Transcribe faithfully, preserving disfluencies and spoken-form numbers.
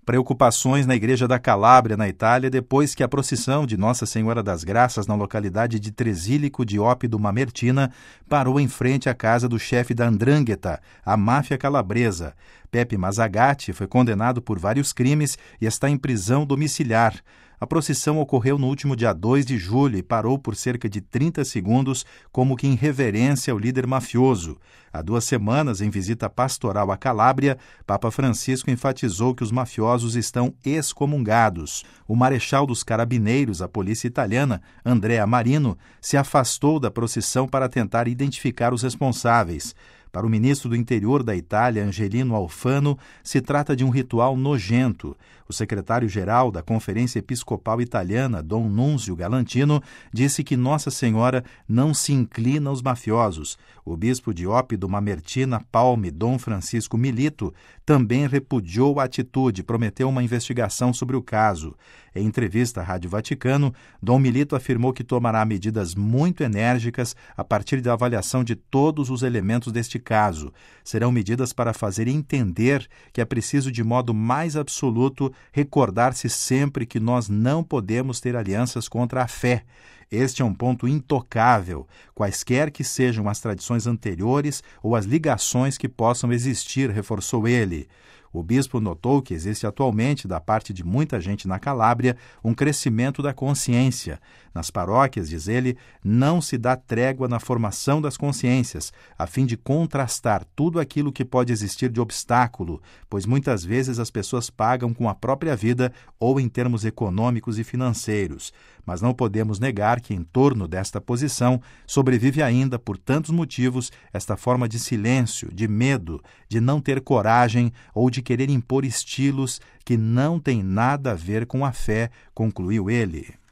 Preocupações na Igreja da Calábria, na Itália, depois que a procissão de Nossa Senhora das Graças na localidade de Tresílico de Ópido Mamertina parou em frente à casa do chefe da 'Ndrangheta, a máfia calabresa. Pepe Mazzagatti foi condenado por vários crimes e está em prisão domiciliar. A procissão ocorreu no último dia dois de julho e parou por cerca de trinta segundos como que em reverência ao líder mafioso. Há duas semanas, em visita pastoral à Calábria, Papa Francisco enfatizou que os mafiosos estão excomungados. O marechal dos carabineiros, a polícia italiana, Andrea Marino, se afastou da procissão para tentar identificar os responsáveis. Para o ministro do Interior da Itália, Angelino Alfano, se trata de um ritual nojento. O secretário-geral da Conferência Episcopal Italiana, Dom Nunzio Galantino, disse que Nossa Senhora não se inclina aos mafiosos. O bispo de Ópido Mamertina Palme, Dom Francisco Milito, também repudiou a atitude e prometeu uma investigação sobre o caso. Em entrevista à Rádio Vaticano, Dom Milito afirmou que tomará medidas muito enérgicas a partir da avaliação de todos os elementos deste caso. Serão medidas para fazer entender que é preciso, de modo mais absoluto, recordar-se sempre que nós não podemos ter alianças contra a fé. Este é um ponto intocável, quaisquer que sejam as tradições anteriores ou as ligações que possam existir, reforçou ele. O bispo notou que existe atualmente, da parte de muita gente na Calábria, um crescimento da consciência. Nas paróquias, diz ele, não se dá trégua na formação das consciências, a fim de contrastar tudo aquilo que pode existir de obstáculo, pois muitas vezes as pessoas pagam com a própria vida ou em termos econômicos e financeiros. Mas não podemos negar que, em torno desta posição, sobrevive ainda, por tantos motivos, esta forma de silêncio, de medo, de não ter coragem ou de querer impor estilos que não têm nada a ver com a fé, concluiu ele.